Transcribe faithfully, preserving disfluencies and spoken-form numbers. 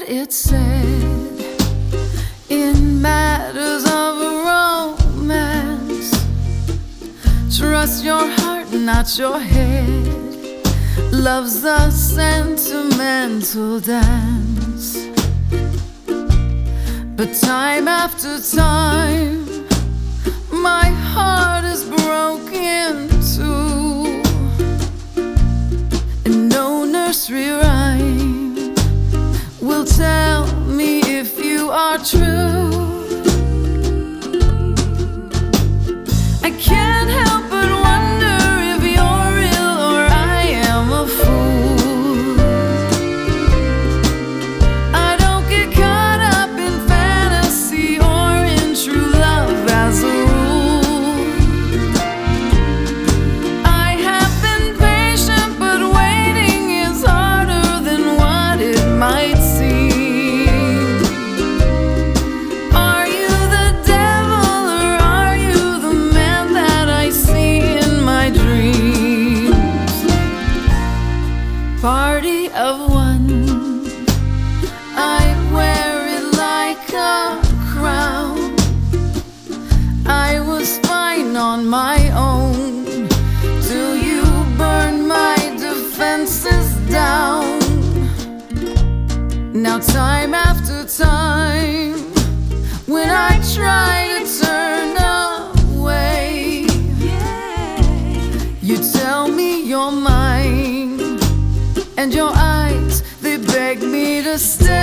it said in matters of romance. Trust your heart, not your head. Love's a sentimental dance. But time after time, my heart is broken too, and no nursery rhyme will tell me if you are true. I can't help but wonder if you're real or I am a fool. I don't get caught up in fantasy or in true love as a rule. I have been patient, but waiting is harder than what it might seem. Are you the devil or are you the man that I see in my dreams? Party of one, I wear it like a crown. I was fine on my own till you burned my defenses down. Now time after time, when I try to turn away, you tell me you're mine, and your eyes, they beg me to stay.